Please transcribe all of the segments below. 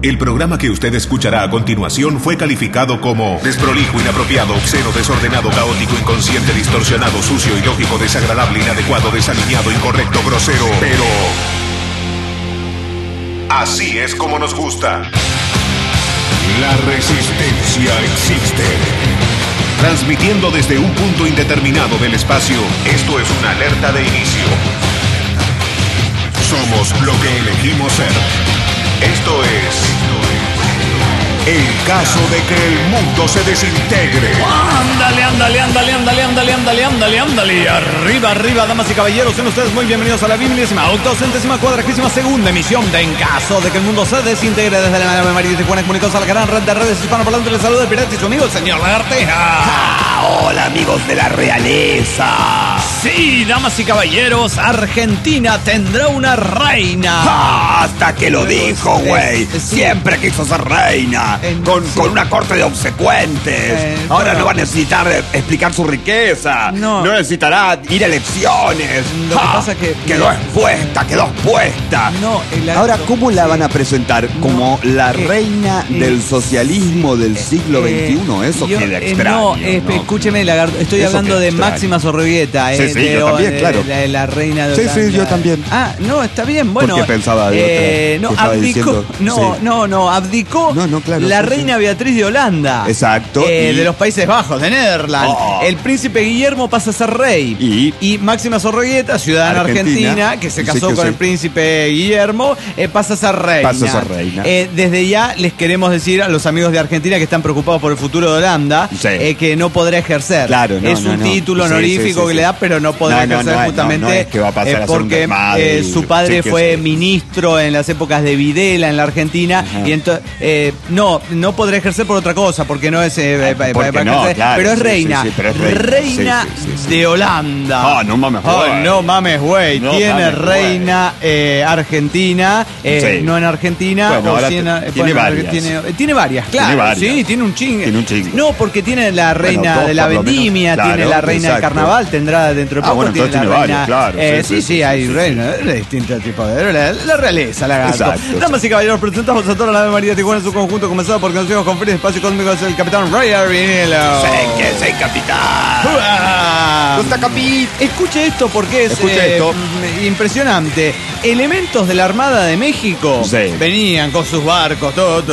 El programa que usted escuchará a continuación fue calificado como desprolijo, inapropiado, obsceno, desordenado, caótico, inconsciente, distorsionado, sucio, ilógico, desagradable, inadecuado, desalineado, incorrecto, grosero. Pero así es como nos gusta. La resistencia existe. Transmitiendo desde un punto indeterminado del espacio, esto es una alerta de inicio. Somos lo que elegimos ser. Esto es el caso de que el mundo se desintegre. Ándale. Arriba, damas y caballeros. Sean ustedes muy bienvenidos a la 22.842ª emisión de En caso de que el mundo se desintegre. Desde la nave María de Tijuana, comunicados a la gran red de redes hispanoparlantes. Les saluda el pirata y su amigo, el señor Lagarteja. Hola, amigos de la realeza. Sí, damas y caballeros, Argentina tendrá una reina. Hasta que lo dijo, güey. Siempre quiso ser reina. Con una corte de obsecuentes. Ahora no va a necesitar explicar su riqueza. No necesitará ir a elecciones. Lo que pasa que quedó expuesta. Ahora, ¿cómo la van a presentar? Como la reina del socialismo del siglo XXI. Eso queda extraño. Escúcheme, Lagarto, estoy hablando de Máxima Zorrigueta. Sí, yo también, claro. La reina de Sí, yo también. No, está bien, bueno. ¿Por qué pensaba de otra? Abdicó. Abdicó. Claro. La reina Beatriz de Holanda. Exacto. De los Países Bajos, de Netherlands. El príncipe Guillermo pasa a ser rey. Y Máxima Zorrigueta, ciudadana argentina, que se casó con el príncipe Guillermo, pasa a ser reina. Desde ya les queremos decir a los amigos de Argentina que están preocupados por el futuro de Holanda, que no podrá ejercer. Claro, es un título honorífico que le da, pero no podrá ejercer justamente es que va a pasar porque su padre fue ministro en las épocas de Videla en la Argentina. Y entonces no podrá ejercer por otra cosa, porque no es pero es reina. Reina de Holanda. No mames, güey. Tiene reina Argentina, no en Argentina. Bueno, tiene varias. Tiene varias, claro. Sí, tiene un chingue. No, porque tiene la reina de la vendimia, tiene la reina del carnaval, tendrá dentro de poco. Tiene la reina. Claro, hay reinas de distintos tipos de la realeza, la gata. Damas y caballeros, presentamos a toda la nave María de Tijuana en su conjunto, comenzado por conocidos con Feliz Espacio Cósmico, es el capitán Ray Arvinilo. Soy capitán. Escuche esto porque es impresionante. Elementos de la Armada de México venían con sus barcos, todo.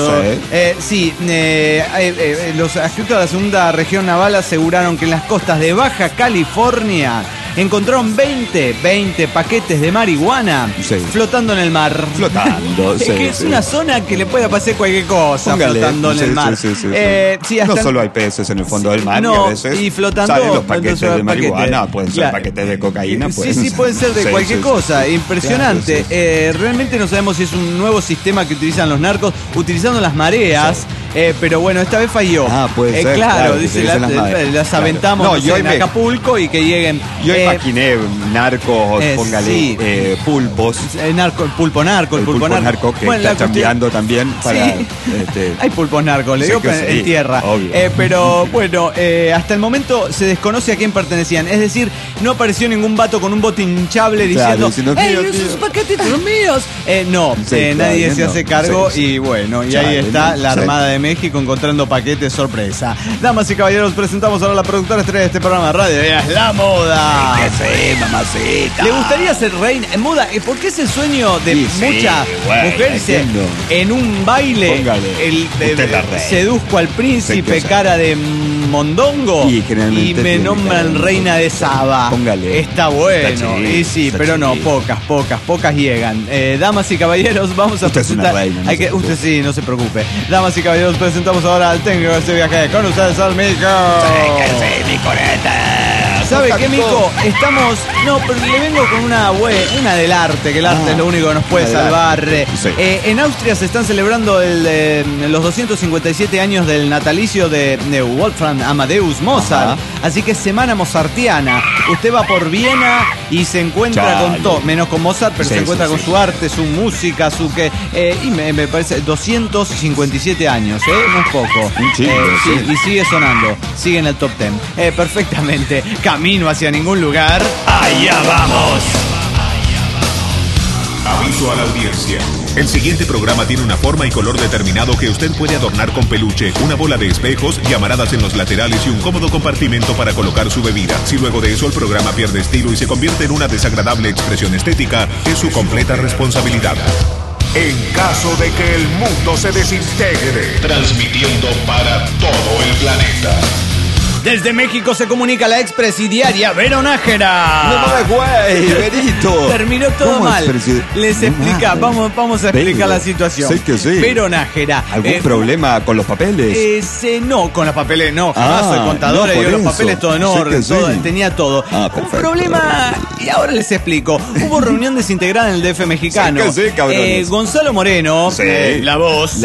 Los adscritos a la segunda región naval aseguraron que en las costas de Baja California encontraron 20 paquetes de marihuana flotando en el mar. Es una zona que le puede pasar cualquier cosa. Flotando en el mar. No solo hay peces en el fondo del mar, a veces y flotando los paquetes de marihuana, pueden ser paquetes de cocaína. Pueden ser de cualquier cosa. Impresionante. Realmente no sabemos si es un nuevo sistema que utilizan los narcos, utilizando las mareas. Pero bueno, esta vez falló. Puede ser. Claro, dice, las aventamos en Acapulco y que lleguen. Yo imaginé narcos, pulpos. El pulpo narco que está chambeando también para. Hay pulpos narcos, le digo en tierra. Pero bueno, hasta el momento se desconoce a quién pertenecían. Es decir, no apareció ningún vato con un bote hinchable diciendo esos paquetitos son míos. Nadie se hace cargo. Y bueno, y ahí está la Armada de México encontrando paquetes sorpresa. Damas y caballeros, presentamos ahora a la productora estrella de este programa de radio. Es la moda. Mamacita. ¿Le gustaría ser reina? Moda, ¿por qué es el sueño de muchas mujeres? En un baile seduzco al príncipe, cara de mondongo, y me nombran reina de Saba. Está bueno. Pero no, pocas llegan. Damas y caballeros, vamos a presentar. Usted sí, no se preocupe. Damas y caballeros, presentamos ahora al técnico de este viaje. Con ustedes al Mico. Mi coreta. ¿Sabe qué, Mico? Estamos... No, pero le vengo con una del arte, que el arte es lo único que nos puede salvar. En Austria se están celebrando los 257 años del natalicio de Wolfgang Amadeus Mozart. Así que es semana mozartiana. Usted va por Viena y se encuentra con todo, menos con Mozart, pero se encuentra con su arte, su música, y me parece 257 años, no es poco. Y sigue sonando, sigue en el top 10. Perfectamente. Camino hacia ningún lugar. Allá vamos. Aviso a la audiencia. El siguiente programa tiene una forma y color determinado que usted puede adornar con peluche, una bola de espejos, llamaradas en los laterales y un cómodo compartimento para colocar su bebida. Si luego de eso el programa pierde estilo y se convierte en una desagradable expresión estética, es su completa responsabilidad. En caso de que el mundo se desintegre, transmitiendo para todo el planeta. Desde México se comunica la expresidiaria Vero Nájera. No mames, güey, Verito. Terminó todo mal. Les explica, vamos a explicar la situación. Sé que sí. Vero Nájera. ¿Algún problema con los papeles? No, con los papeles no. Jamás soy contadora y los papeles todo en orden. Tenía todo. Un problema, y ahora les explico. Hubo reunión desintegrada en el DF mexicano. Sí, cabrones. Gonzalo Moreno, la voz,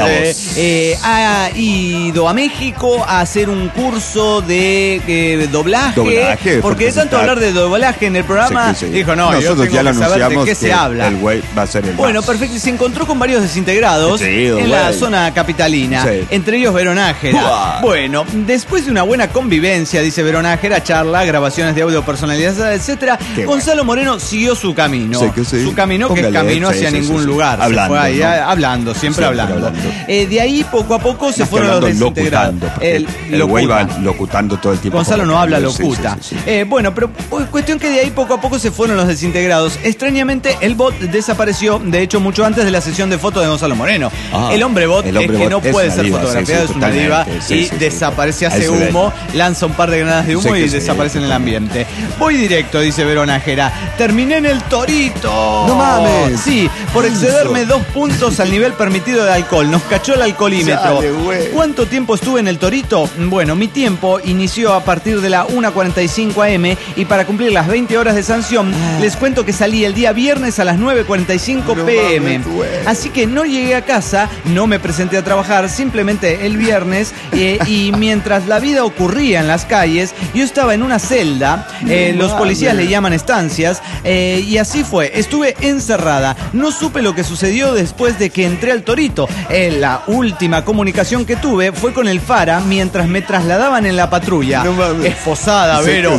ha ido a México a hacer un curso de doblaje, porque de tanto hablar de doblaje en el programa, dijo, no, yo tengo que saber de qué se habla. El güey va a ser el bueno, perfecto, y se encontró con varios desintegrados en la zona capitalina, entre ellos Vero Nájera. Bueno, después de una buena convivencia, dice Vero Nájera, charla, grabaciones de audio personalizadas, etcétera, Gonzalo Moreno siguió su camino. Su camino, que es camino hacia ningún lugar. Hablando, se fue ahí, hablando, siempre hablando. De ahí poco a poco se fueron los desintegrados. El güey va locutando todo el tiempo. Gonzalo no habla, locuta. Bueno, pero cuestión que de ahí poco a poco se fueron los desintegrados. Extrañamente, el bot desapareció, de hecho, mucho antes de la sesión de fotos de Gonzalo Moreno. El hombre bot es que no puede ser fotografiado, es una diva y desaparece, hace humo, lanza un par de granadas de humo y desaparece en el ambiente. Voy directo, dice Vero Nájera. Terminé en el Torito. No mames. Sí, por excederme 2 puntos al nivel permitido de alcohol. Nos cachó el alcoholímetro. ¿Cuánto tiempo estuve en el Torito? Bueno, mi tiempo inició a partir de la 1:45 AM y para cumplir las 20 horas de sanción, les cuento que salí el día viernes a las 9:45 PM. Así que no llegué a casa, no me presenté a trabajar, simplemente el viernes, y mientras la vida ocurría en las calles, yo estaba en una celda, los policías le llaman estancias, y así fue, estuve encerrada. No supe lo que sucedió después de que entré al Torito. La última comunicación que tuve fue con el Fara mientras me trasladaban en la patrulla. Esposada, Vero.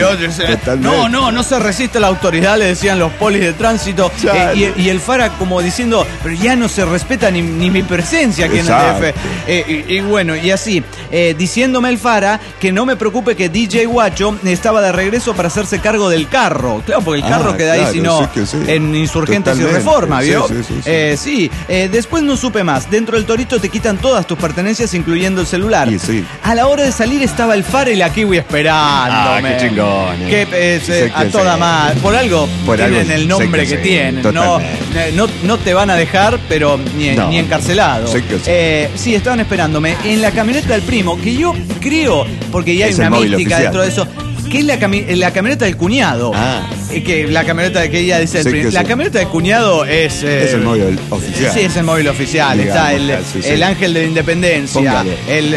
No se resiste la autoridad, le decían los polis de tránsito. Y el Fara como diciendo, pero ya no se respeta ni mi presencia aquí en el DF. Y bueno, y así, diciéndome el Fara que no me preocupe, que DJ Guacho estaba de regreso para hacerse cargo del carro. Claro, porque el carro queda ahí, sino en Insurgentes y Reforma, ¿vio? Después no supe más. Dentro del Torito te quitan todas tus pertenencias, incluyendo el celular. A la hora de salir estaba el Fara y la Kiwi esperándome. Qué chingón. A toda más. Por algo tienen el nombre que tienen. No te van a dejar, pero ni encarcelado. Estaban esperándome en la camioneta del primo, que yo creo, porque ya hay una mística dentro de eso, que es la camioneta del cuñado. Que la camioneta que ella dice la camioneta del cuñado es el móvil oficial. Sí, es el móvil oficial. Está el Ángel de la Independencia,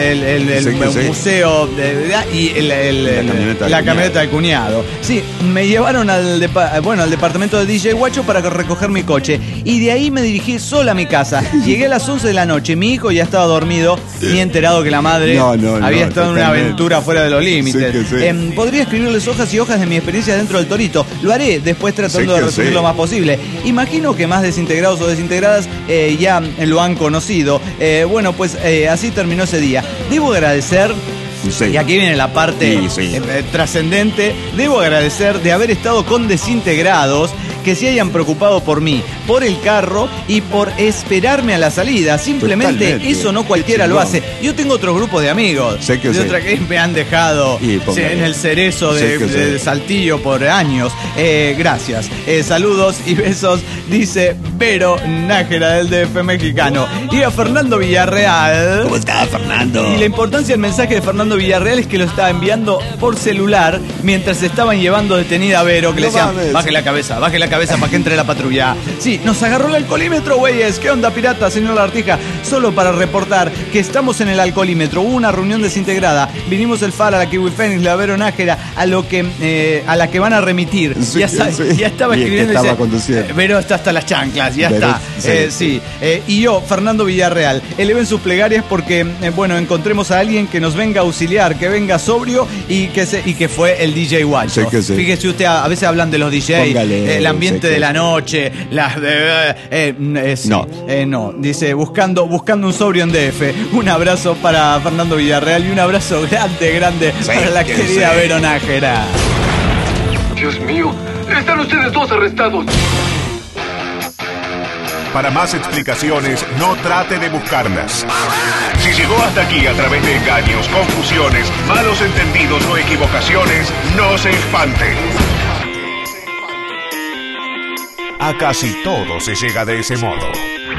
el museo y la camioneta del cuñado. Sí, me llevaron al departamento de DJ Guacho para recoger mi coche y de ahí me dirigí sola a mi casa. Llegué a las 11 de la noche, mi hijo ya estaba dormido, ni enterado que la madre había estado en una aventura fuera de los límites. Podría escribirles hojas y hojas de mi experiencia dentro del Torito. Lo haré después tratando de resumir lo más posible. Imagino que más desintegrados o desintegradas ya lo han conocido. Así terminó ese día. Debo agradecer, y aquí viene la parte trascendente, debo agradecer de haber estado con desintegrados que se hayan preocupado por mí, por el carro y por esperarme a la salida. Simplemente eso no cualquiera lo hace. Yo tengo otro grupo de amigos que me han dejado en el cerezo de Saltillo por años. Gracias. Saludos y besos, dice Vero Nájera del DF mexicano. Y a Fernando Villarreal. ¿Cómo está, Fernando? Y la importancia del mensaje de Fernando Villarreal es que lo estaba enviando por celular mientras se estaban llevando detenida a Vero, que le decían, baje la cabeza para que entre la patrulla. Sí, nos agarró el alcoholímetro, güeyes. ¿Qué onda, pirata, señor Lartija? Solo para reportar que estamos en el alcoholímetro. Hubo una reunión desintegrada. Vinimos el Fara, la Kiwi Fénix, la Vero Nájera, a la que van a remitir. Ya estaba escribiendo. Estaba conduciendo. Vero está hasta las chanclas, ya está. Y yo, Fernando Villarreal, eleven sus plegarias porque, encontremos a alguien que nos venga a auxiliar, que venga sobrio y que fue el DJ Guacho. Fíjese usted, a veces hablan de los DJs, el ambiente de la noche, las Sí. No. Dice, buscando un sobrio en DF. Un abrazo para Fernando Villarreal y un abrazo grande para la querida Vero Nájera. Dios mío, están ustedes dos arrestados. Para más explicaciones, no trate de buscarlas. Si llegó hasta aquí a través de engaños, confusiones, malos entendidos o equivocaciones, no se espante. A casi todo se llega de ese modo.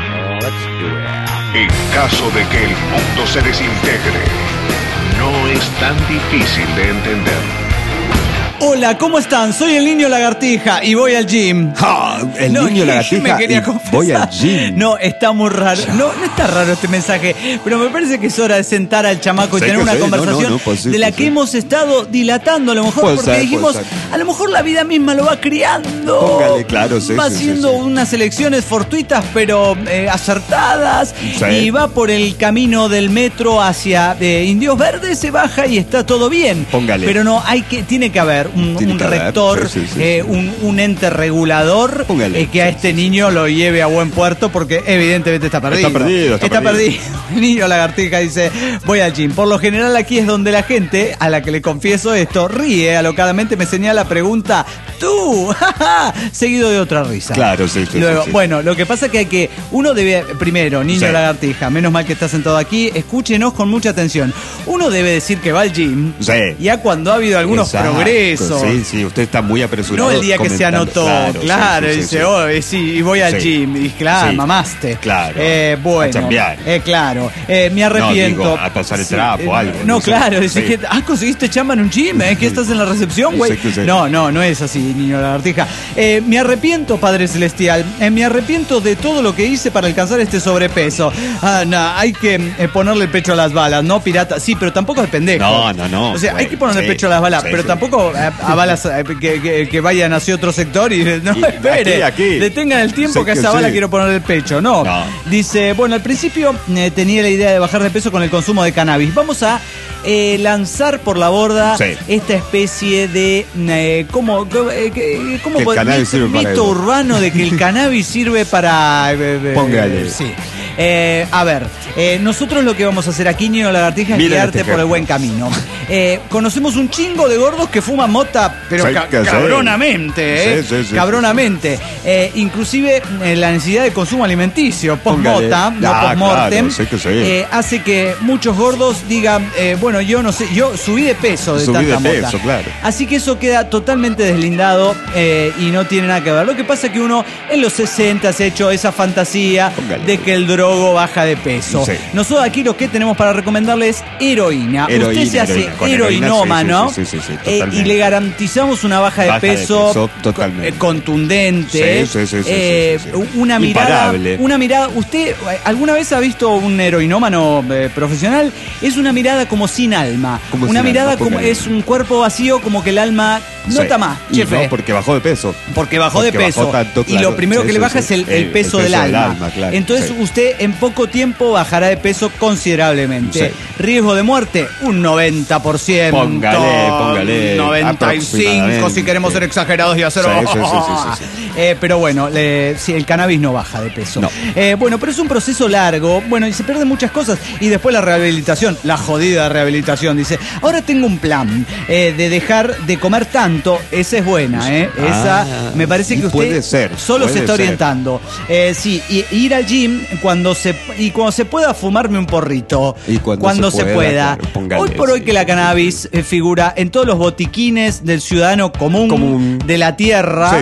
En caso de que el mundo se desintegre, no es tan difícil de entender. Hola, ¿cómo están? Soy el niño lagartija y voy al gym. El niño lagartija me quería y voy al gym. No, está muy raro. No está raro este mensaje, pero me parece que es hora de sentar al chamaco y tener una conversación de la que hemos estado dilatando a lo mejor, porque dijimos, a lo mejor la vida misma lo va criando. Póngale, claro, sí. Va haciendo unas elecciones fortuitas, pero acertadas, y va por el camino del metro hacia Indios Verdes, se baja y está todo bien. Póngale. Pero no, tiene que haber un rector, un ente regulador que a este niño lo lleve a buen puerto, porque evidentemente está perdido. Está perdido. El niño lagartija dice, voy al gym. Por lo general aquí es donde la gente, a la que le confieso esto, ríe alocadamente, me señala pregunta, tú, seguido de otra risa. Claro, Luego, bueno, lo que pasa es que uno debe, primero, niño lagartija, menos mal que está sentado aquí, escúchenos con mucha atención. Uno debe decir que va al gym, ya cuando ha habido algunos progresos. Sí, usted está muy apresurado. No el día que se anotó, dice, y voy al gym. Y claro, mamaste. Claro. Bueno. A chambear. Claro. Me arrepiento. No, digo, a pasar el trapo, algo. No, claro. Dice que, ¿conseguiste chamba en un gym? ¿Que estás en la recepción, güey? No es así, niño lagartija. Me arrepiento, Padre Celestial. Me arrepiento de todo lo que hice para alcanzar este sobrepeso. Hay que ponerle el pecho a las balas, ¿no, pirata? Sí, pero tampoco es pendejo. No. O sea, hay que ponerle el pecho a las balas, pero tampoco a balas que vayan hacia otro sector y no, espere, aquí. Detengan el tiempo que a esa bala quiero poner el pecho. No. Dice, bueno, al principio tenía la idea de bajar de peso con el consumo de cannabis. Vamos a lanzar por la borda esta especie de mito urbano de que el cannabis sirve para póngale. Sí. A ver, nosotros lo que vamos a hacer aquí, niño lagartija, es guiarte por el buen camino. Conocemos un chingo de gordos que fuman mota, pero cabronamente, cabronamente. Inclusive la necesidad de consumo alimenticio post-mota, no post-mortem, hace que muchos gordos digan, bueno, yo no sé, yo subí de peso de tanta mota. Claro. Así que eso queda totalmente deslindado y no tiene nada que ver. Lo que pasa es que uno en los 60 se ha hecho esa fantasía de que el drogo baja de peso. Nosotros aquí lo que tenemos para recomendarle es heroína. Usted se hace heroinómano y le garantizamos una baja de peso contundente. Una mirada. ¿Usted alguna vez ha visto un heroinómano profesional? Es una mirada como sin alma. Una mirada como es un cuerpo vacío, como que el alma no está más, chefe. No, porque bajó de peso. Porque bajó de peso. Y lo primero que le baja es el peso del alma. Entonces usted en poco tiempo bajará de peso considerablemente. Riesgo de muerte, un 90%. Póngale. 95% si queremos ser exagerados y hacer... pero bueno, el cannabis no baja de peso. No. Bueno, pero es un proceso largo. Bueno, y se pierden muchas cosas. Y después la rehabilitación, la jodida rehabilitación. Dice, ahora tengo un plan de dejar de comer tanto. Esa es buena, Esa me parece que usted solo se está orientando. Sí, y ir al gym cuando se pueda fumarme un porrito. Y cuando se pueda. Claro, hoy por hoy que la cannabis figura en todos los botiquines del ciudadano común de la tierra.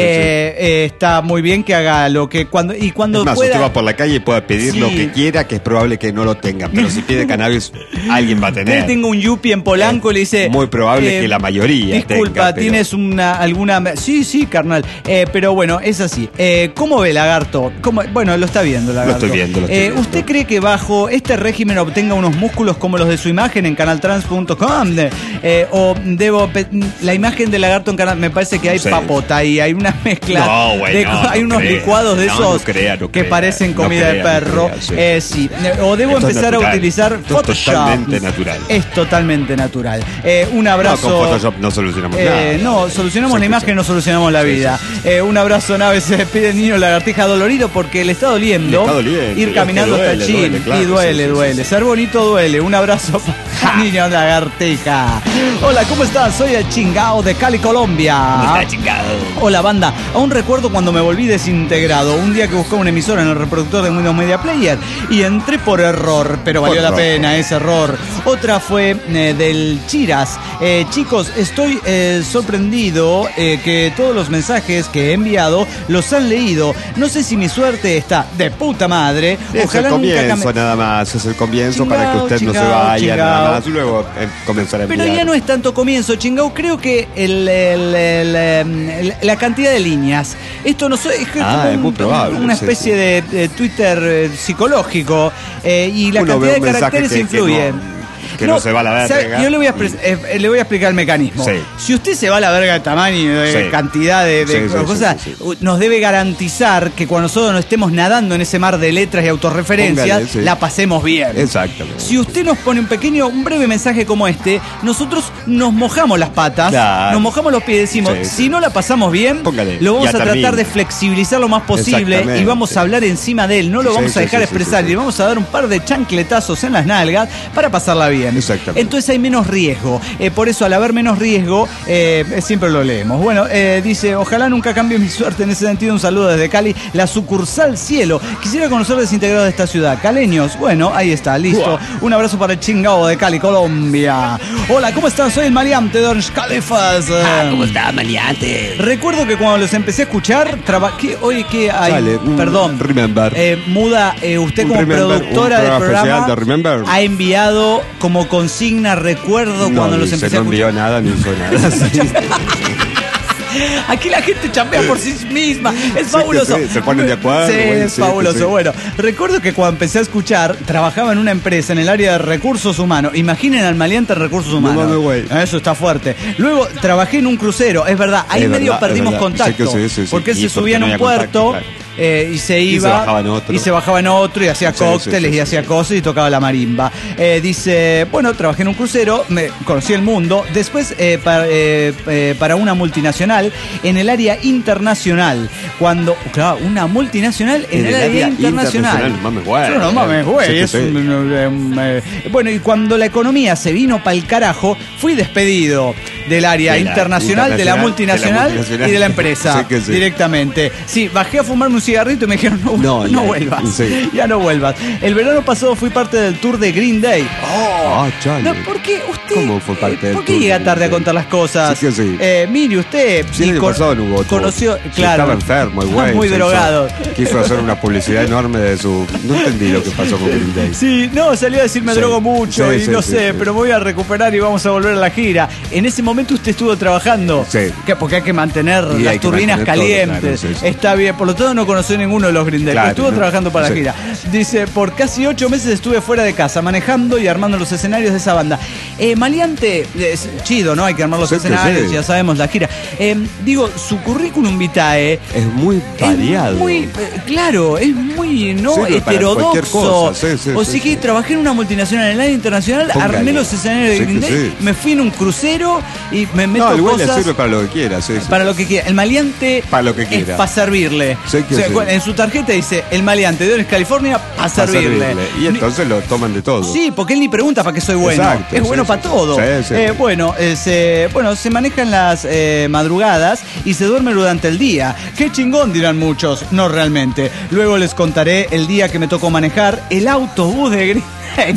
Está muy bien que haga lo que cuando pueda. Usted va por la calle y pueda pedir lo que quiera, que es probable que no lo tenga. Pero si pide cannabis, alguien va a tener. Tengo un yuppie en Polanco y le dice. Muy probable que la mayoría. Disculpa, ¿tienes alguna? Sí, carnal. Pero bueno, es así. ¿Cómo ve, lagarto? Bueno, lo está viendo, lagarto. Lo estoy viendo. ¿Usted cree que bajo este régimen obtenga unos músculos como los de su imagen en canaltrans.com? O debo la imagen del lagarto en canal, me parece que hay papota y hay una mezcla. Hay unos licuados de esos que parecen comida de perro. Sí. O debo empezar a utilizar Photoshop. Es totalmente natural. Es totalmente natural. Un abrazo. Con Photoshop no solucionamos No, solucionamos la imagen, no solucionamos la vida. Un abrazo, Nave, se despide el niño lagartija dolorido porque le está doliendo. Ir caminando hasta el chin. Y duele. Ser bonito duele. Un abrazo para el niño lagartija. Hola, ¿cómo estás? Soy el Chingao de Cali, Colombia. ¿Cómo está, Chingao? Hola, banda. Aún recuerdo cuando me volví desintegrado. Un día que buscaba una emisora en el reproductor de Windows Media Player y entré por error, pero valió la pena ese error. Otra fue del Chiras. Chicos, estoy sorprendido que todos los mensajes que he enviado los han leído. No sé si mi suerte está de puta madre. Es el comienzo nada más, es el comienzo para que usted no se vaya nada más y luego comenzar a enviar. Pero ya no es tanto comienzo, Chingao. Creo que la cantidad de líneas. Esto no es es muy probable. Una especie de Twitter psicológico y la cantidad de caracteres influye. No se va a la verga. Yo le voy a explicar el mecanismo. Sí. Si usted se va a la verga de tamaño, de cantidad de cosas, nos debe garantizar que cuando nosotros no estemos nadando en ese mar de letras y autorreferencias, la pasemos bien. Exactamente. Si usted nos pone un breve mensaje como este, nosotros nos mojamos las patas, nos mojamos los pies y decimos, si no la pasamos bien, lo vamos a tratar de flexibilizar lo más posible y vamos a hablar encima de él. No lo vamos a dejar expresar y le vamos a dar un par de chancletazos en las nalgas para pasarla bien. Exactamente. Entonces hay menos riesgo. Por eso, al haber menos riesgo, siempre lo leemos. Bueno, dice, ojalá nunca cambie mi suerte en ese sentido. Un saludo desde Cali, la sucursal Cielo. Quisiera conocer desintegrados de esta ciudad. Caleños, bueno, ahí está, listo. Un abrazo para el Chingao de Cali, Colombia. Hola, ¿cómo están? Soy el maleante de Orange Califas. ¿Cómo está, maleante? Recuerdo que cuando los empecé a escuchar, hoy que hay, perdón, Muda, usted como productora del programa ha enviado como consigna, recuerdo cuando los empecé a escuchar. No envió nada ni hizo nada. Aquí la gente chambea por sí misma. Es fabuloso. Se ponen de acuerdo. Sí, es fabuloso. Bueno, recuerdo que cuando empecé a escuchar, trabajaba en una empresa en el área de recursos humanos. Imaginen al maleante en recursos humanos. Eso está fuerte. Luego trabajé en un crucero. Es verdad, ahí medio perdimos contacto. Porque él se subía en un puerto. Y se iba y se bajaba en otro y hacía cócteles y hacía cosas y tocaba la marimba. Dice, bueno, trabajé en un crucero, me conocí el mundo. Después para una multinacional en el área internacional. Una multinacional en el área internacional. No mames, güey. Bueno, y cuando la economía se vino pa'l carajo, fui despedido del área internacional, de la multinacional y de la empresa directamente. Sí, bajé a fumarme un cigarrito y me dijeron, no vuelvas. Sí. Ya no vuelvas. El verano pasado fui parte del tour de Green Day. Chale. ¿Por qué usted? ¿Cómo fue parte del tour? ¿Por qué llega tarde a contar las cosas? Mire, usted conoció, claro. Estaba enfermo, muy drogado. Quiso hacer una publicidad enorme de su... No entendí lo que pasó con Green Day. Sí, salió a decir me drogo mucho y no sé, pero me voy a recuperar y vamos a volver a la gira. En ese momento usted estuvo trabajando. Sí. Porque hay que mantener las turbinas calientes. Está bien, por lo tanto no conoció ninguno de los Green Day, pero estuvo trabajando para la gira. Dice, por casi 8 meses estuve fuera de casa, manejando y armando los escenarios de esa banda. Maleante, es chido, ¿no? Hay que armar los escenarios, ya sabemos la gira. Digo, su currículum vitae es muy variado. Es muy, claro, es muy heterodoxo. O sea que trabajé en una multinacional en el área internacional, armé los escenarios de Green Day, me fui en un crucero y me meto igual cosas. Le sirve para lo que quiera, Para lo que quiera. El maleante para lo que quiera. Es para servirle. En su tarjeta dice el maleante de Orange, California, para servirle. Y entonces lo toman de todo. Sí, porque él ni pregunta para qué soy bueno. Exacto, es bueno para todo. Se manejan las madrugadas y se duerme durante el día. Qué chingón, dirán muchos. No realmente. Luego les contaré el día que me tocó manejar el autobús de Green.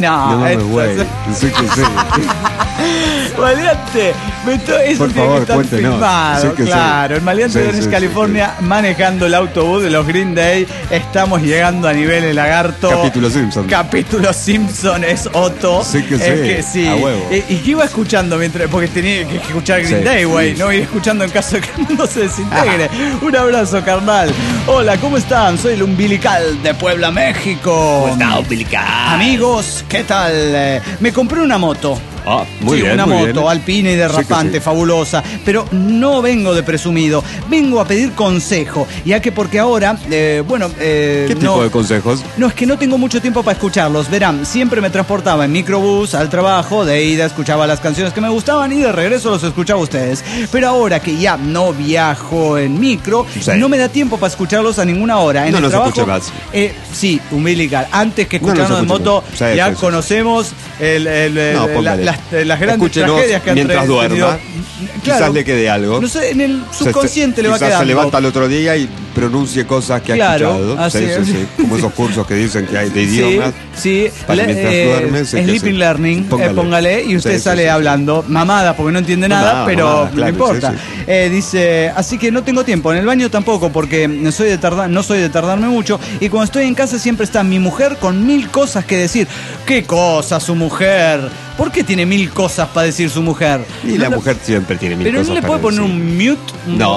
Maleante, eso por tiene favor, que estar filmado. Claro, el maleante de Orange, California, manejando el autobús de los Green Day. Estamos llegando a nivel de lagarto. Capítulo Simpson es Otto. Sí. A huevo. ¿Y qué iba escuchando mientras? Porque tenía que escuchar Green Day, güey. No ir escuchando en caso de que el mundo se desintegre. Un abrazo, carnal. Hola, ¿cómo están? Soy el Umbilical de Puebla, México. ¿Cómo está, Umbilical? Amigos, ¿qué tal? Me compré una moto. Muy bien, una muy moto bien. alpina y derrapante, Sí. fabulosa. Pero no vengo de presumido, vengo a pedir consejo. Ya que porque ahora, ¿Qué tipo de consejos? No, es que no tengo mucho tiempo para escucharlos. Verán, siempre me transportaba en microbús al trabajo, de ida escuchaba las canciones que me gustaban y de regreso los escuchaba a ustedes. Pero ahora que ya no viajo en micro, no me da tiempo para escucharlos a ninguna hora. En el trabajo, escuche más. Sí, umbilical. Antes que escucharnos en moto, ya conocemos las grandes Escúchenos tragedias que han mientras duerma. Quizás le quede algo. No sé, en el subconsciente le va quedando. Se levanta el otro día y pronuncie cosas que ha escuchado. Así es. Sí. Como esos cursos que dicen que hay de idiomas. Sí. Para mientras duerme. Sleeping Learning, póngale y usted sale hablando. Mamada, porque no entiende nada, pero no importa. Dice, así que no tengo tiempo. En el baño tampoco, porque no soy de tardarme mucho. Y cuando estoy en casa siempre está mi mujer con 1000 cosas que decir. ¿Qué cosas su mujer? ¿Por qué tiene 1000 cosas para decir su mujer? Y la mujer siempre tiene 1000 cosas. Pero no le puede poner un mute,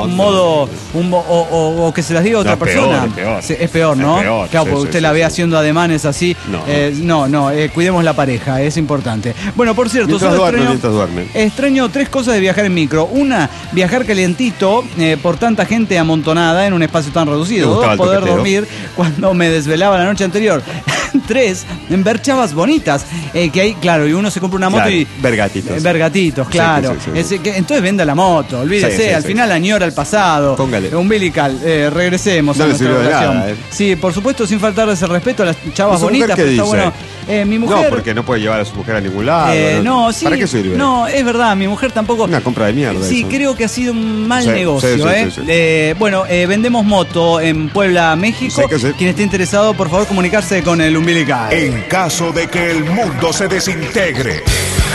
o que se las diga a otra persona. Es peor, ¿no? Es peor, claro, porque usted la ve haciendo ademanes así. No, cuidemos la pareja, es importante. Bueno, por cierto, mientras duerme. Extraño 3 cosas de viajar en micro. Una, viajar calientito por tanta gente amontonada en un espacio tan reducido. 2, poder dormir cuando me desvelaba la noche anterior. 3, ver chavas bonitas que hay, claro, y uno se compra una moto y ver gatitos. Ver gatitos, claro. Sí. Entonces venda la moto, olvídese, al final añora el pasado. Póngale. Umbilical, regresemos a nuestra relación. Nada, Sí, por supuesto, sin faltarles el respeto a las chavas bonitas, pero está bueno. Mi mujer. No, porque no puede llevar a su mujer a ningún lado. Sí. ¿Para qué sirve? No, es verdad, mi mujer tampoco. Una compra de mierda. Sí, eso. creo que ha sido un mal negocio, Sí. Vendemos moto en Puebla, México. Quien esté interesado, por favor, comunicarse con el Umbilical. En caso de que el mundo se desintegre.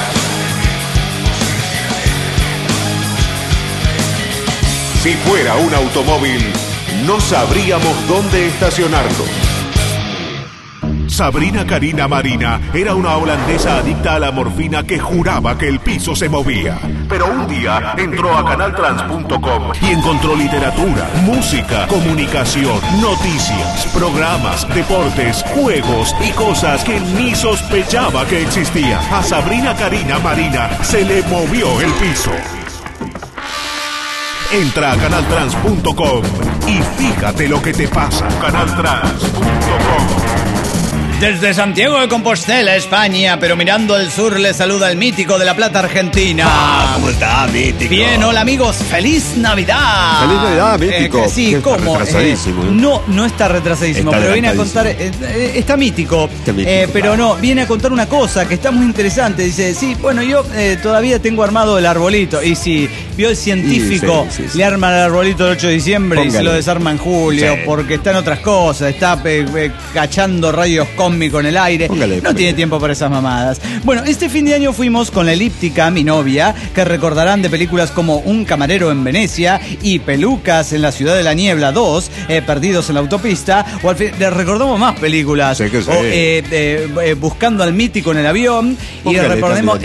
Si fuera un automóvil, no sabríamos dónde estacionarlo. Sabrina Karina Marina era una holandesa adicta a la morfina que juraba que el piso se movía. Pero un día entró a canaltrans.com y encontró literatura, música, comunicación, noticias, programas, deportes, juegos y cosas que ni sospechaba que existían. A Sabrina Karina Marina se le movió el piso. Entra a canaltrans.com y fíjate lo que te pasa. Canaltrans.com. Desde Santiago de Compostela, España, pero mirando al sur, le saluda el mítico de La Plata, Argentina. ¿Cómo está, mítico? Bien, hola amigos, ¡feliz Navidad! ¡Feliz Navidad, mítico! Sí, está ¿cómo? Retrasadísimo. No está retrasadísimo, Está pero viene a contar... está mítico, pero claro. no, viene a contar una cosa que está muy interesante. Dice, sí, bueno, yo todavía tengo armado el arbolito. Y si vio el científico, sí. le arma el arbolito el 8 de diciembre y se lo desarma en julio, Sí. porque está en otras cosas, está cachando rayos cósmicos en el aire. No tiene tiempo para esas mamadas. Bueno, este fin de año fuimos con la Elíptica, mi novia, que recordarán de películas como Un camarero en Venecia y Pelucas en la ciudad de la niebla 2, Perdidos en la autopista, o al fin, recordamos más películas. Sí, que sí. Buscando al mítico en el avión. Póngale, y recordemos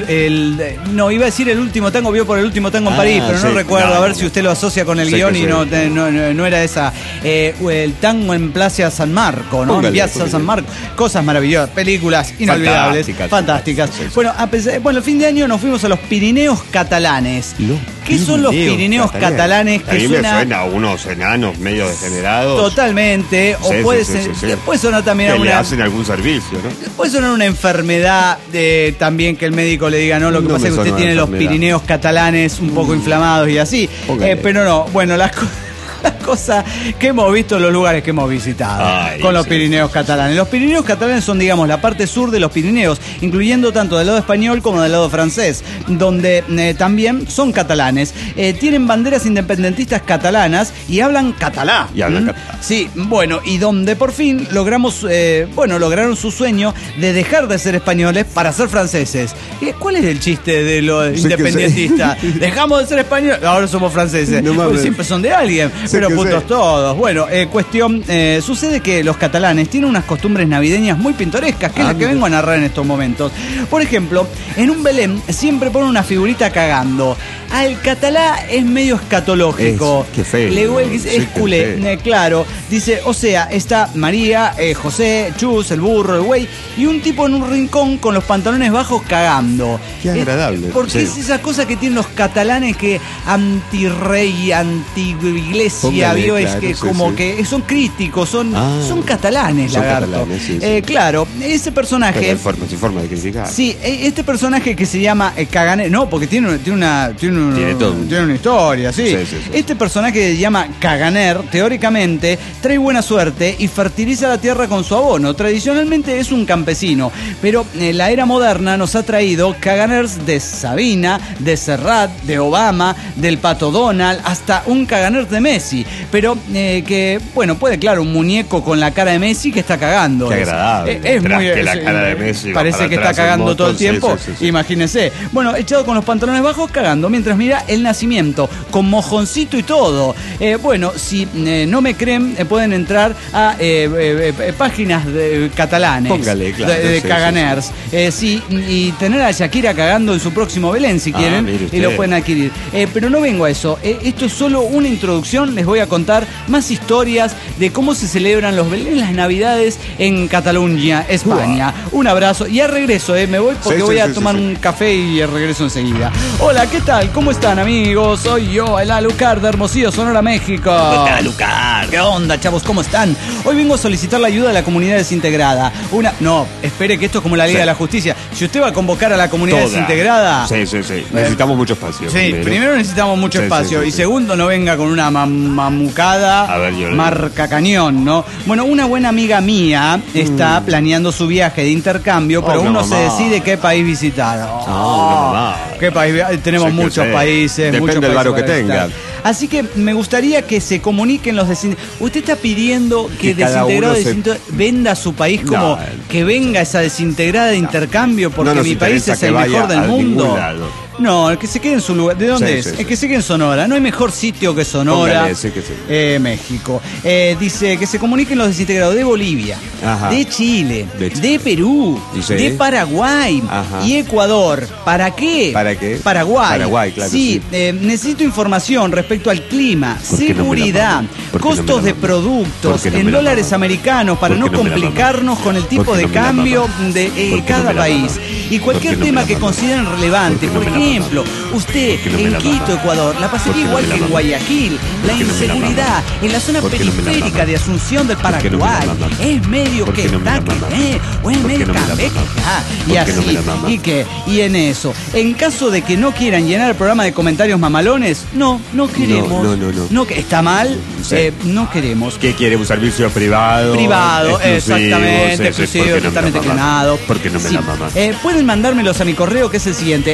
no, iba a decir El último tango, vio por El último tango en París, pero no recuerdo, a ver si usted lo asocia con el guión y no era esa. El tango en Plaza San Marco, ¿no? En Piazza San Marco. Cosas maravillosas, películas inolvidables, fantásticas. Sí. Bueno, el fin de año nos fuimos a los Pirineos catalanes. ¿Qué son los Pirineos catalanes? A mí me suena a unos enanos medio degenerados. Totalmente. O puede sonar también a que una... le hacen algún servicio, ¿no? Puede sonar una enfermedad también que el médico le diga, no, lo que pasa es que usted tiene los Pirineos catalanes un poco inflamados y así. Pero no, bueno, las cosa que hemos visto en los lugares que hemos visitado con los Pirineos catalanes. Los Pirineos catalanes son, digamos, la parte sur de los Pirineos, incluyendo tanto del lado español como del lado francés, donde también son catalanes. Tienen banderas independentistas catalanas y hablan catalá. Sí, bueno, y donde por fin lograron su sueño de dejar de ser españoles para ser franceses. ¿Cuál es el chiste de los independentistas? Dejamos de ser españoles, ahora somos franceses. Porque siempre son de alguien. Pero putos todos. Bueno, cuestión, sucede que los catalanes tienen unas costumbres navideñas muy pintorescas, que es la que vengo a narrar en estos momentos. Por ejemplo, en un Belén siempre ponen una figurita cagando. Al catalá es medio escatológico. Qué feo. Es culé, claro. Dice, o sea, está María, José, Chus, el burro, el güey, y un tipo en un rincón con los pantalones bajos cagando. Qué agradable. Porque es esa cosa que tienen los catalanes que anti-rey, anti-iglesia, ¿vio? Claro, es que como que son críticos, son catalanes, son lagarto. catalanes, sí. Claro, ese personaje... Pero hay forma de criticar. Sí, este personaje que se llama Caganer, no, porque tiene una historia, sí. Sí. Este personaje que se llama Caganer, teóricamente, trae buena suerte y fertiliza la tierra con su abono. Tradicionalmente es un campesino, pero la era moderna nos ha traído Caganers de Sabina, de Serrat, de Obama, del Pato Donald, hasta un Caganer de Messi. Pero que, bueno, puede, claro, un muñeco con la cara de Messi que está cagando. Qué agradable. Es muy... que la cara de Messi parece que está cagando todo el tiempo. Sí. Imagínese. Bueno, echado con los pantalones bajos, cagando, mientras mira el nacimiento, con mojoncito y todo. Bueno, si no me creen, pueden entrar a páginas catalanes. Póngale, claro, de Caganers. Sí, y tener a Shakira cagando en su próximo Belén, si quieren, y lo pueden adquirir. Pero no vengo a eso. Esto es solo una introducción. Les voy a contar más historias de cómo se celebran los Belén, las Navidades en Cataluña, España. Un abrazo. Y al regreso, me voy porque voy a tomar un café y regreso enseguida. Hola, ¿qué tal? ¿Cómo están, amigos? Soy yo, el Alucard de Hermosillo, Sonora, México. ¿Cómo está, Alucard? ¿Qué onda, chavos? ¿Cómo están? Hoy vengo a solicitar la ayuda de la comunidad desintegrada. No, espere que esto es como la Liga de la Justicia. Si usted va a convocar a la comunidad desintegrada... Sí. Necesitamos mucho espacio. Sí, primero necesitamos mucho espacio. Y segundo, no venga con una mamucada marca cañón, ¿no? Bueno, una buena amiga mía está planeando su viaje de intercambio, pero aún no se decide qué país visitar. ¿Qué país? Tenemos muchos países. Depende del barrio que tenga. Así que me gustaría que se comuniquen los desintegrados. Usted está pidiendo que desintegrado venda su país como que venga esa desintegrada de intercambio porque mi país es el mejor del mundo. No, el que se quede en su lugar. ¿De dónde es? El que se quede en Sonora. No hay mejor sitio que Sonora. Póngale, México. Dice que se comuniquen los desintegrados de Bolivia, de Chile, de Perú, de Paraguay y Ecuador. ¿Para qué? Paraguay, claro. Sí, necesito información respecto al clima, seguridad, costos de productos en dólares americanos para no complicarnos con el tipo de cambio de cada país. Y cualquier tema que consideren relevante. Por ejemplo, usted en Quito, Ecuador, la pasaría igual que en Guayaquil. La inseguridad en la zona periférica de Asunción del Paraguay es medio que está o es medio y así. Y en eso, en caso de que no quieran llenar el programa de comentarios mamalones, no queremos. No, está mal, no queremos. ¿Qué quiere? ¿Un servicio privado? Exactamente, exclusivo, totalmente clonado. ¿Por qué no me la mamá? Pueden mandármelos a mi correo, que es el siguiente: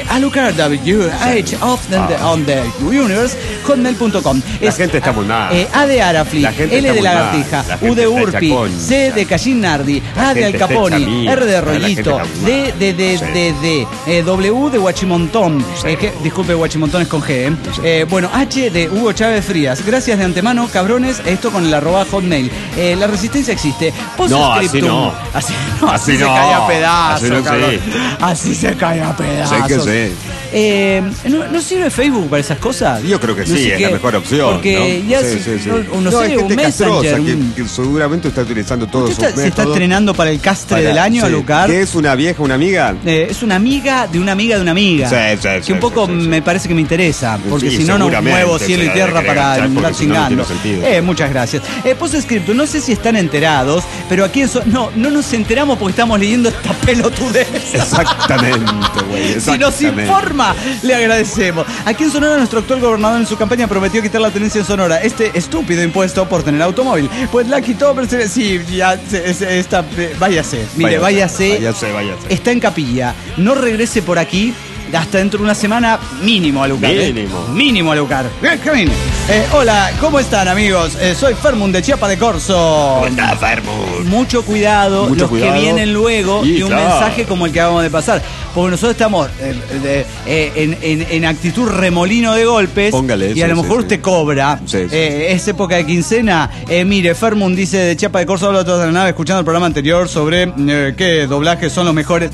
alucardwh@hotmail.com. La gente está muy mal. A de Arafli, L de Lagartija, U de Urpi, C de Cashinardi, A de Alcaponi, R de Rollito, D de W de Huachimontón. Disculpe, Huachimontón es con G. Bueno, H de Hugo Chávez Frías. Gracias de antemano, cabrones. Esto con el @hotmail. La resistencia existe. Post-scriptum. Así se cae a pedazos. Así se cae a pedazos. ¿No sirve Facebook para esas cosas? Yo creo que sí, es la mejor opción. Porque ya uno sé, un Messenger. Que seguramente está utilizando todos sus métodos. ¿Se está entrenando para el castre del año, Alucard? ¿Qué es una vieja, una amiga? Es una amiga de una amiga de una amiga. Que un poco me parece que me interesa. Porque si no, no muevo cielo y tierra para andar chingando. Muchas gracias. Postscriptum, no sé si están enterados, pero aquí no nos enteramos porque estamos leyendo esta pelotudez. Exactamente, güey. Si nos informa, le agradecemos. Aquí en Sonora, nuestro actual gobernador en su campaña prometió quitar la tenencia en Sonora. Este estúpido impuesto por tener automóvil. Pues la quitó, pero sí, ya está. Váyase. Mire, váyase. Está en capilla. No regrese por aquí hasta dentro de una semana mínimo a Lucar. Mínimo a Lucar. Hola, ¿cómo están, amigos? Soy Fermund de Chiapa de Corzo. ¿Cómo estás, Fermund? Mucho cuidado, que vienen luego y un mensaje como el que acabamos de pasar. Porque nosotros estamos en actitud remolino de golpes. Póngale eso, y a lo mejor usted cobra. Es época de quincena. Mire, Fermund dice de Chiapa de Corzo, habla toda la nave, escuchando el programa anterior sobre qué doblajes son los mejores.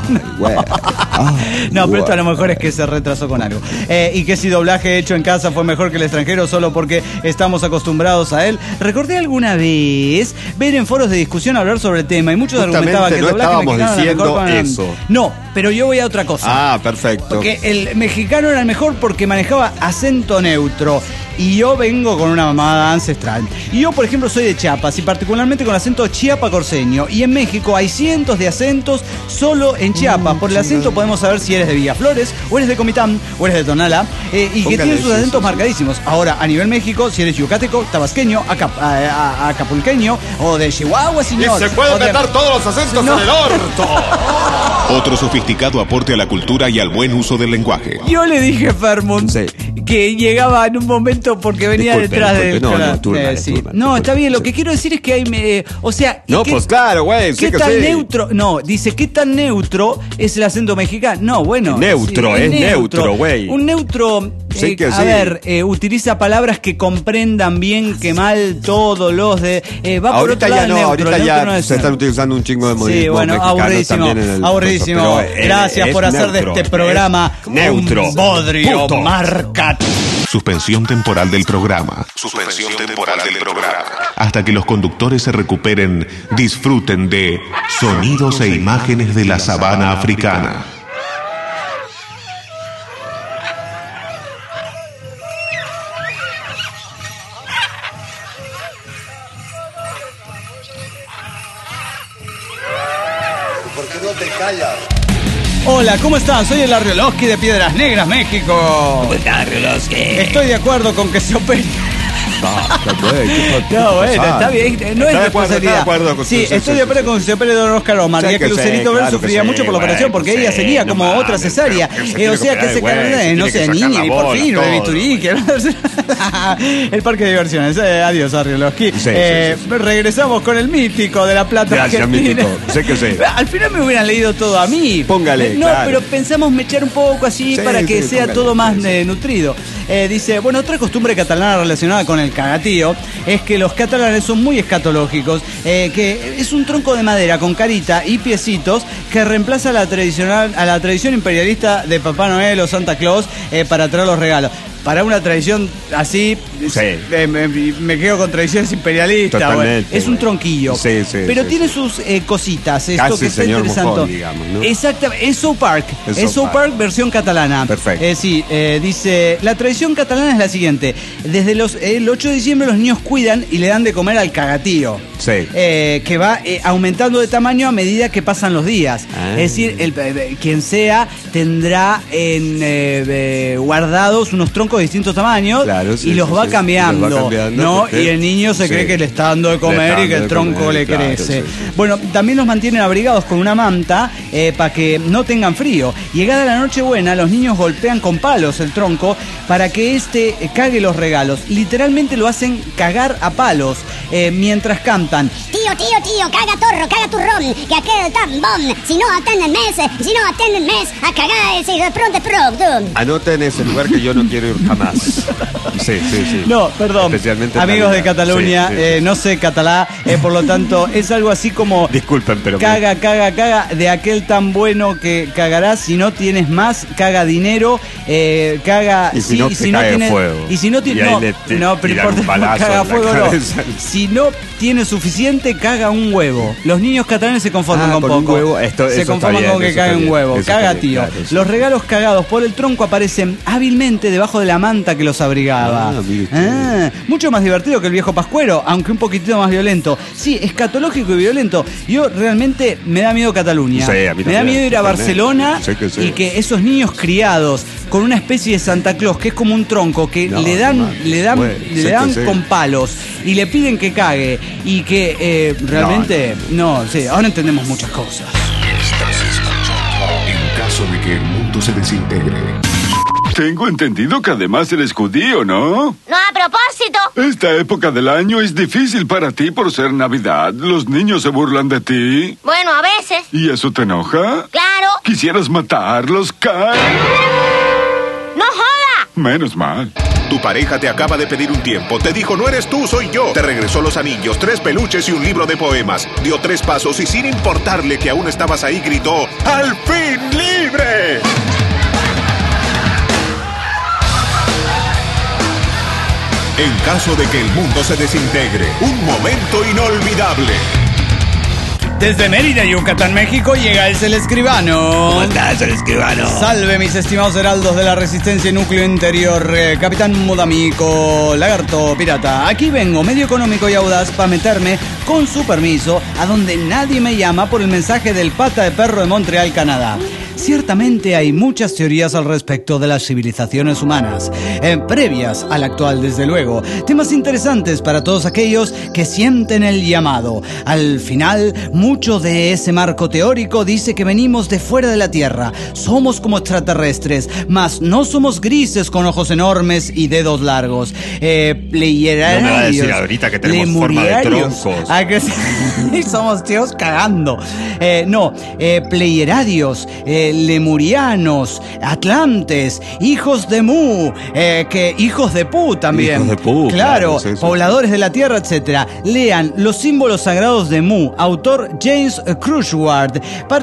No, pero esto a lo mejor es que se retrasó con algo. Y que si doblaje hecho en casa fue mejor que el extranjero solo porque estamos acostumbrados a él. Recordé alguna vez ver en foros de discusión hablar sobre el tema y muchos argumentaban que el doblaje mexicano era mejor eso. No, pero yo voy a otra cosa. Ah, perfecto. Porque el mexicano era el mejor porque manejaba acento neutro. Y yo vengo con una mamada ancestral. Y yo, por ejemplo, soy de Chiapas y particularmente con acento chiapacorseño. Y en México hay cientos de acentos solo en Chiapas. Por el acento podemos saber si eres de Villaflores, o eres de Comitán, o eres de Tonalá. Y que tienen sus acentos marcadísimos. Ahora, a nivel México, si eres yucateco, tabasqueño, acapulqueño, o de Chihuahua, señor. Y se pueden meter todos los acentos en el orto. Otro sofisticado aporte a la cultura y al buen uso del lenguaje. Yo le dije a Fermund que llegaba en un momento porque venía detrás de... No, está bien, lo que quiero decir es que hay... o sea... No, pues claro, güey. ¿Qué tan neutro? No, dice, ¿qué tan neutro es el acento mexicano? No, bueno... Neutro, es neutro, güey. Un neutro... utiliza palabras que comprendan bien que mal todos los de... va por otro lado ahorita ya se están utilizando un chingo de modismos. Sí, bueno, aburridísimo. Gracias por hacer de este programa neutro. Un bodrio marca. Suspensión temporal del programa. Hasta que los conductores se recuperen, disfruten de sonidos e imágenes de la sabana africana. ¿Por qué no te callas? Hola, ¿cómo están? Soy el Arriolowski de Piedras Negras, México. ¿Cómo estás, Arriolowski? Estoy de acuerdo con que se opere. No, bueno, está bien, no es responsabilidad. Sí, estoy de acuerdo con que se opere don Oscar Omar, ya que Lucerito Ver sufría mucho por la operación porque ella seguía como otra cesárea. O sea, que se carga, no sé, niña, y por fin, un bisturí. El parque de diversiones. Adiós, Arriolowski. Regresamos con el mítico de La Plata. Gracias, mítico. Sé que sé. Al final me hubieran leído todo a mí. Póngale. No, pero pensamos mechar un poco así para que sea todo más nutrido. Dice, bueno, otra costumbre catalana relacionada con el cagatío es que los catalanes son muy escatológicos, que es un tronco de madera con carita y piecitos que reemplaza a la tradición imperialista de Papá Noel o Santa Claus para traer los regalos. Para una tradición así, me quedo con tradiciones imperialistas. Bueno, es un tronquillo. Pero tiene sus cositas. Esto casi que está interesante. Mojón, digamos, ¿no? Exactamente. Es South Park. Es South Park versión catalana. Perfecto. Dice, la tradición catalana es la siguiente. Desde el 8 de diciembre los niños cuidan y le dan de comer al cagatío. Que va aumentando de tamaño a medida que pasan los días. Es decir, quien sea tendrá guardados unos troncos de distintos tamaños y los va cambiando, ¿no? Y el niño se cree que le está dando de comer y que el tronco le crece. Bueno, también los mantienen abrigados con una manta para que no tengan frío. Llegada la Nochebuena, los niños golpean con palos el tronco para que cague los regalos. Literalmente lo hacen cagar a palos mientras cantan. Tío, caga torro, caga turrón, que aquel tan bon. Si no atenden mes, a cagar ese de pronto. Anoten ese lugar que yo no quiero ir jamás. Sí. No, perdón. Especialmente amigos de Cataluña, no sé catalá, por lo tanto, es algo así como... Disculpen, pero... Caga, de aquel tan bueno que cagarás, si no tienes más, caga dinero, caga... Y si no tiene fuego. Y si no tiene... No, pero importa, caga fuego no. Si no tiene suficiente, caga un huevo. Los niños catalanes se conforman con poco. Un huevo, se conforman con que cague un huevo. Caga, tío. Claro, los regalos cagados por el tronco aparecen hábilmente debajo de la manta que los abrigaba. Mucho más divertido que el viejo pascuero, aunque un poquitito más violento. Sí, escatológico y violento. Yo realmente me da miedo Cataluña. Me da miedo ir a Barcelona y que esos niños criados con una especie de Santa Claus que es como un tronco que le dan con palos y le piden que cague y que realmente ahora entendemos muchas cosas. Estás escuchando En caso de que el mundo se desintegre. Tengo entendido que además eres judío, ¿no? No, a propósito. Esta época del año es difícil para ti por ser Navidad. Los niños se burlan de ti. Bueno, a veces. ¿Y eso te enoja? Claro. ¿Quisieras matarlos, Kai? ¡No joda! Menos mal. Tu pareja te acaba de pedir un tiempo. Te dijo, no eres tú, soy yo. Te regresó los anillos, 3 peluches y un libro de poemas. Dio 3 pasos y sin importarle que aún estabas ahí, gritó, ¡al fin libre! En caso de que el mundo se desintegre, un momento inolvidable. Desde Mérida, Yucatán, México, llega el Escribano. ¿Cómo estás, el Escribano? Salve, mis estimados heraldos de la resistencia y núcleo interior. Capitán Mudamico, lagarto pirata. Aquí vengo, medio económico y audaz, para meterme, con su permiso, a donde nadie me llama por el mensaje del pata de perro de Montreal, Canadá. Ciertamente hay muchas teorías al respecto de las civilizaciones humanas, previas a la actual, desde luego. Temas interesantes para todos aquellos que sienten el llamado. Al final, mucho de ese marco teórico dice que venimos de fuera de la Tierra. Somos como extraterrestres, mas no somos grises con ojos enormes y dedos largos. Pleiadios. No me va a decir ahorita que tenemos forma de troncos. Y somos tíos cagando. Pleiadios, lemurianos, atlantes, hijos de Mu, hijos de Pu también. Hijos de Pu, claro, es eso. Pobladores de la Tierra, etcétera. Lean Los símbolos sagrados de Mu, autor James Crushward.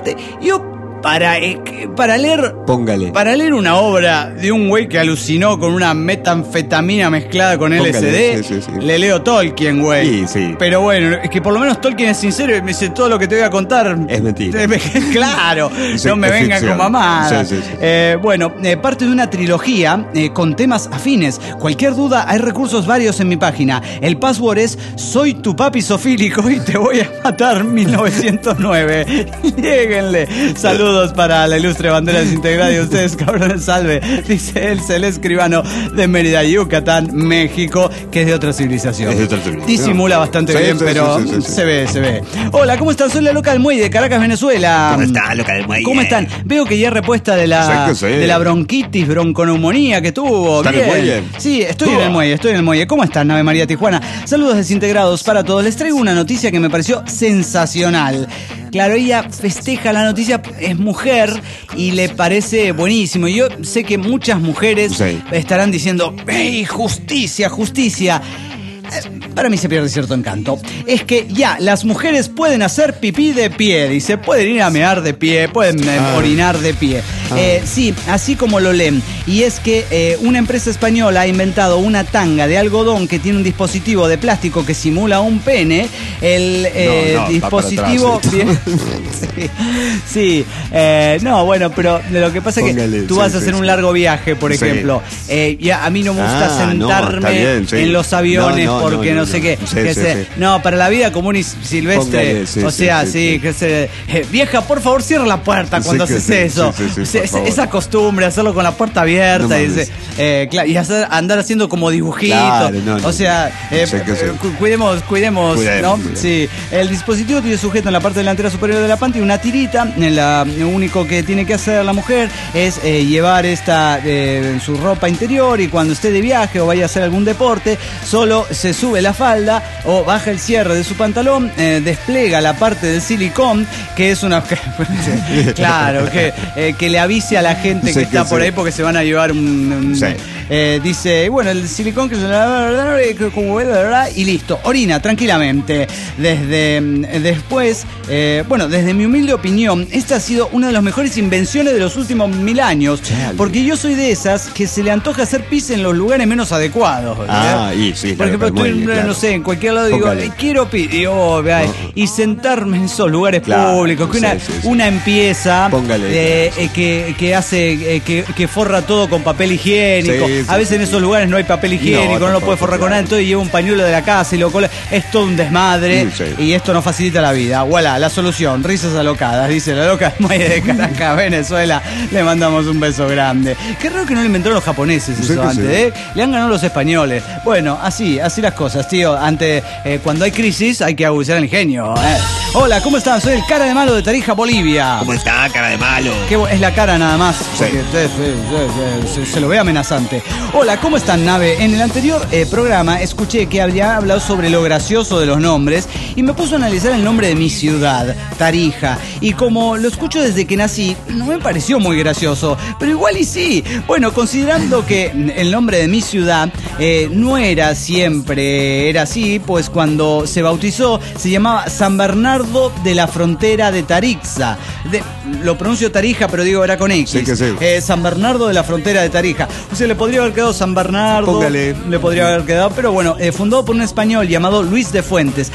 Para leer una obra de un güey que alucinó con una metanfetamina mezclada con LSD, sí. le leo Tolkien, güey. Sí. Pero bueno, es que por lo menos Tolkien es sincero y me dice todo lo que te voy a contar. Es mentira. Claro, Sí, no me es vengan ficción. con mamadas. Sí. Parte de una trilogía con temas afines. Cualquier duda, hay recursos varios en mi página. El password es Soy tu papi sofílico y te voy a matar 1909. Lléguenle. Saludos para la ilustre bandera desintegrada y ustedes, cabrones, salve. Dice el Escribano de Mérida, Yucatán, México, que es de otra civilización. Es de otra civilización. Disimula bastante bien, pero sí. se ve. Hola, ¿cómo están? Soy la loca del muelle de Caracas, Venezuela. ¿Cómo está, loca del muelle? ¿Cómo están? Veo que ya repuesta de la bronquitis, bronconeumonía que tuvo. ¿Está en el muelle? Sí, estoy en el muelle. ¿Cómo están, Ave María Tijuana? Saludos desintegrados para todos. Les traigo una noticia que me pareció sensacional. Claro, ella festeja la noticia, es mujer y le parece buenísimo. Yo sé que muchas mujeres estarán diciendo, ¡ey, justicia! Para mí se pierde cierto encanto. Es que ya, las mujeres pueden hacer pipí de pie. Dice, pueden ir a mear de pie, pueden orinar de pie. Sí, así como lo leen. Y es que una empresa española ha inventado una tanga de algodón que tiene un dispositivo de plástico que simula un pene. El dispositivo... pero lo que pasa es que tú vas a hacer un largo viaje, por ejemplo. Ya, a mí no me gusta sentarme en los aviones porque no sé qué. No, para la vida común y silvestre. Vieja, por favor, cierra la puerta cuando haces eso. Esa costumbre, hacerlo con la puerta abierta y andar haciendo como dibujitos. Cuidemos, ¿no? Sí. El dispositivo tiene sujeto en la parte delantera superior de la panty una tirita. Lo único que tiene que hacer la mujer es llevar esta en su ropa interior, y cuando esté de viaje o vaya a hacer algún deporte, solo se sube la falda o baja el cierre de su pantalón, despliega la parte del silicón, que es una... claro, que le avise a la gente que está por ahí porque se van a llevar dice, bueno, el silicón que y listo, orina tranquilamente. Desde mi humilde opinión, esta ha sido una de las mejores invenciones de los últimos 1000 años. Porque yo soy de esas que se le antoja hacer pis en los lugares menos adecuados. Por ejemplo, no sé, en cualquier lado digo, quiero pis, y sentarme en esos lugares públicos, que una empieza que hace, que forra todo con papel higiénico, A veces en esos lugares no hay papel higiénico, no lo puede forrar con nada, entonces lleva un pañuelo de la casa y lo cola. Es todo un desmadre y esto nos facilita la vida. Voilà, la solución, risas alocadas, dice la loca Maya de Caracas, Venezuela. Le mandamos un beso grande. Qué raro que no lo inventaron los japoneses eso antes, Le han ganado los españoles. Bueno, así las cosas, tío. Cuando hay crisis hay que agudizar el ingenio. Hola, ¿cómo están? Soy el cara de malo de Tarija, Bolivia. ¿Cómo está, cara de malo? Es la cara nada más, porque se lo ve amenazante. Hola, ¿cómo están, nave? En el anterior programa escuché que había hablado sobre lo gracioso de los nombres y me puso a analizar el nombre de mi ciudad, Tarija. Y como lo escucho desde que nací, no me pareció muy gracioso, pero igual y sí. Bueno, considerando que el nombre de mi ciudad no era siempre, era así, pues cuando se bautizó se llamaba San Bernardo de la Frontera de Tarixa. Lo pronuncio Tarija, pero digo era con X. Sí que sí. San Bernardo de la Frontera de Tarija. O sea, le podría haber quedado San Bernardo. Póngale. Le podría haber quedado, pero bueno, fundado por un español llamado Luis de Fuentes.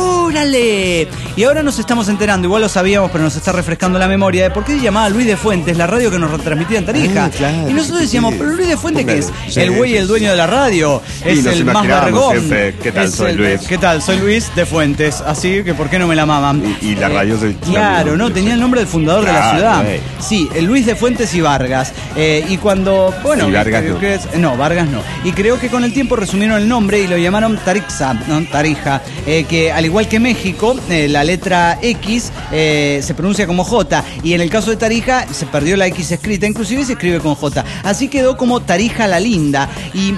¡Órale! Y ahora nos estamos enterando, igual lo sabíamos, pero nos está refrescando la memoria de por qué se llamaba Luis de Fuentes, la radio que nos retransmitía en Tarija. Claro, y nosotros decíamos, pero Luis de Fuentes, ¿qué es? Sí, el güey, el dueño de la radio. Es el más vergón. ¿Qué tal? Soy Luis. ¿Qué tal? Soy Luis de Fuentes. Así que, ¿por qué no me la maman? Y la radio soy... Claro, ¿no? Tenía el nombre del fundador de la ciudad. Sí, Luis de Fuentes y Vargas. Y cuando... Bueno, y Vargas no, Vargas no. Y creo que con el tiempo resumieron el nombre y lo llamaron Tarixa, ¿no? Tarija. Que al igual que México, la letra X se pronuncia como J. Y en el caso de Tarija se perdió la X escrita, inclusive se escribe con J. Así quedó como Tarija la Linda. Y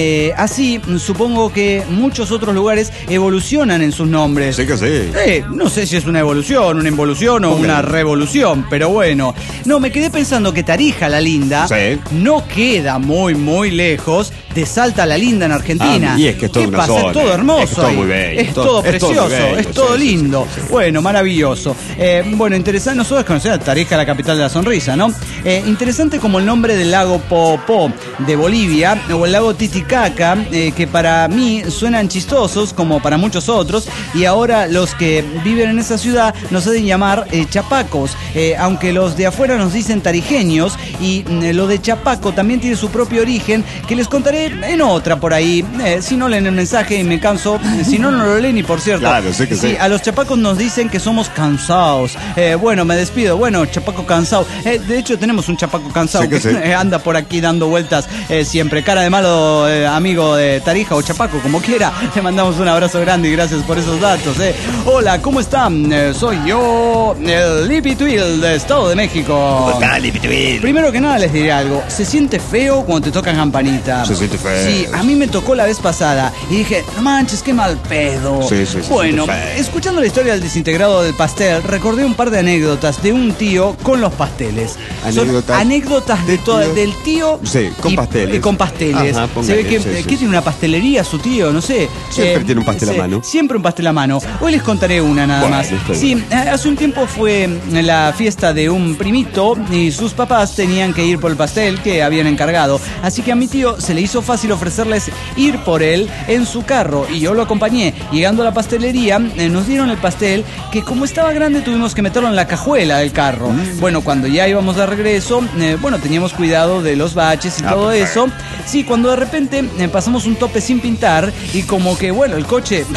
así supongo que muchos otros lugares evolucionan en sus nombres. Sí que sí. No sé si es una evolución, una involución o una revolución, pero bueno. No, me quedé pensando que Tarija la Linda no queda muy lejos de Salta la Linda en Argentina. Y es que es todo una zona. Es todo hermoso. Es todo muy bello. Es todo precioso, es todo lindo. Sí. Bueno, maravilloso. Bueno, interesante. Nosotros conocemos a Tarija, la capital de la sonrisa, ¿no? Interesante como el nombre del lago Poopó de Bolivia o el lago Titicaca, que para mí suenan chistosos como para muchos otros, y ahora los que viven en esa ciudad nos hacen llamar chapacos, aunque los de afuera nos dicen tarijeños, y lo de chapaco también tiene su propio origen, que les contaré en otra por ahí. Si no leen el mensaje y me canso, si no lo leen, y por cierto, claro, sé que sí. A los chapacos nos dicen que somos cansados. Bueno, me despido. Bueno, chapaco cansado. De hecho, tenemos un chapaco cansado que anda por aquí dando vueltas siempre. Cara de malo, amigo de Tarija o chapaco, como quiera. Te mandamos un abrazo grande y gracias por esos datos. Hola, ¿cómo están? Soy yo, el Lippy Twill de Estado de México. ¿Cómo está, Lippy Twill? Primero que nada les diré algo. Se siente feo cuando te tocan campanita. Se siente feo. Sí, a mí me tocó la vez pasada y dije, no manches, qué mal pedo. Sí, bueno, escuchando la historia del desintegrado del pastel, recordé un par de anécdotas de un tío con los pasteles. Anécdotas del tío. Sí, con pasteles. Con pasteles. Ajá, se ve que tiene una pastelería su tío, no sé. Siempre tiene un pastel a mano. Siempre un pastel a mano. Hoy les contaré una nada más. Sí, hace un tiempo fue la fiesta de un primito y sus papás tenían que ir por el pastel que habían encargado. Así que a mi tío se le hizo fácil ofrecerles ir por él en su carro y yo lo acompañé. Llegando a la pastelería, nos dieron el pastel que como estaba grande tuvimos que meterlo en la cajuela del carro. Bueno, cuando ya íbamos de regreso, teníamos cuidado de los baches y todo eso. Sí, cuando de repente pasamos un tope sin pintar y como que, el coche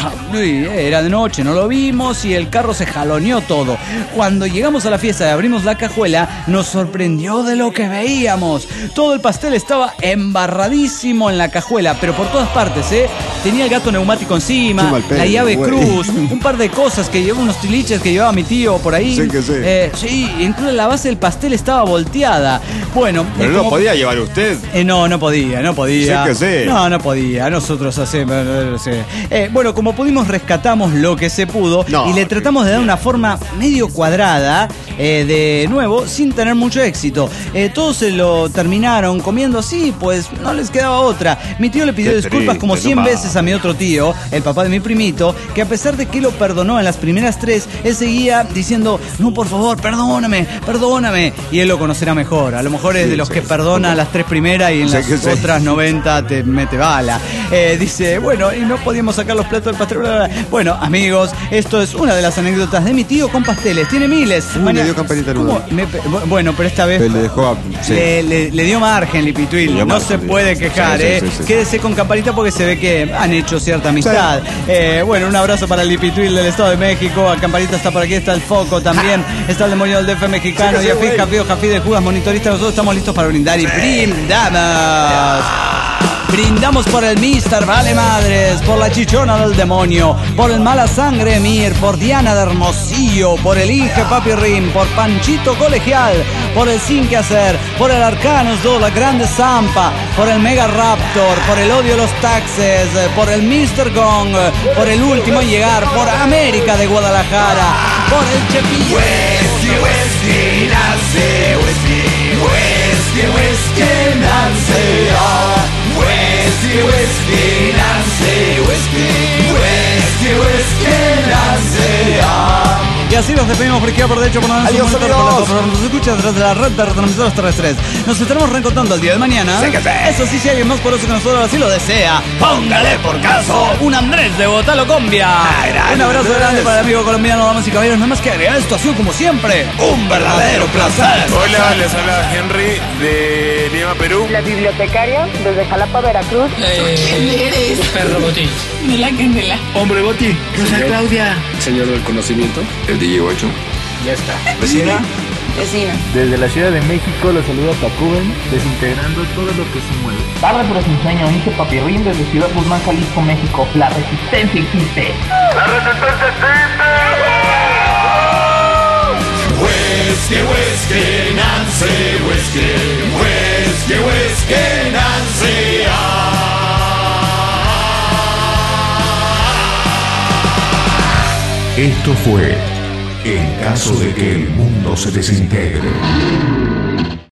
era de noche, no lo vimos y el carro se jaloneó todo. Cuando llegamos a la fiesta y abrimos la cajuela, nos sorprendió de lo que veíamos. Todo el pastel estaba embarradísimo en la cajuela, pero por todas partes, Tenía el gato neumático encima, la llave cruz, un par de cosas que llevaba, unos tiliches que llevaba mi tío por ahí. Sí, que sí. Sí, incluso la base del pastel estaba volteada. Bueno, pero no podía llevar usted. No podía. Sí que sí. No podía. Nosotros hacemos. Bueno, como pudimos, rescatamos lo que se pudo y le tratamos de dar una forma medio cuadrada, de nuevo, sin tener mucho éxito. Todos se lo terminaron comiendo así, pues no les quedaba otra. Mi tío le pidió disculpas como 100 veces a mi otro tío, el papá de mi primito, que a pesar de que lo perdonó en las primeras 3, él seguía diciendo, no, por favor, perdóname. Y él lo conocerá mejor. A lo mejor es de los que perdona las 3 primeras y en las otras 90 te mete bala. Dice, y no podíamos sacar los platos del pastel. Bueno, amigos, esto es una de las anécdotas de mi tío con pasteles. Tiene miles. dio campanita nueva. Bueno, pero esta vez le dejó le dio margen Lipituil. No se puede quejar, sí. Quédese con campanita porque se ve que han hecho cierta amistad. Bueno, un abrazo para el Lipituil del Estado de México. Campanita está por aquí, está el Foco también. Está el demonio del DF mexicano. Y Jafí de Judas, monitorista. Nosotros estamos listos para brindar y brindamos. Brindamos por el Mister Vale Madres, por la Chichona del Demonio, por el Mala Sangre Emir, por Diana de Hermosillo, por el Inge Papi Rim, por Panchito Colegial, por el Sin Que Hacer, por el Arcanos 2, la Grande Zampa, por el Mega Raptor, por el Odio de los Taxes, por el Mr. Gong, por el Último en Llegar, por América de Guadalajara, por el Chepillo. Whisky, Nancy, whisky, whisky, whisky, Nancy, Whisky, whisky, Nancy, whisky, whisky, whisky, Nancy, Y así nos despedimos por izquierda, por derecho, por la Adiós, amigos. nos escucha tras de la red de retransmisores terrestres. Nos estaremos reencontrando el día de mañana. Sí que sí. Eso sí, si alguien más poroso que nosotros así lo desea, Póngale por caso un Andrés de Botalo Combia. Un abrazo grande para el amigo colombiano, damas y caballeros. Nada más que agregar, esto ha sido como siempre un verdadero placer. Hola, les habla Henry de Lima, Perú. La bibliotecaria desde Jalapa, Veracruz. ¿Quién eres? Perro Botín. De la Candela. Hombre Botín. Rosa Claudia. Señor del conocimiento. El DJ 8. Ya está. ¿Vecina? Vecina. Desde la Ciudad de México los saluda Tacuben, desintegrando todo lo que se mueve. Tarde pero sin sueño, Inge Papirrín desde Ciudad Guzmán, Jalisco, México. La resistencia existe. ¡La resistencia existe! Whisky, whisky, Nancy, whisky, whisky, whisky, Nancy, Esto fue En caso de que el mundo se desintegre.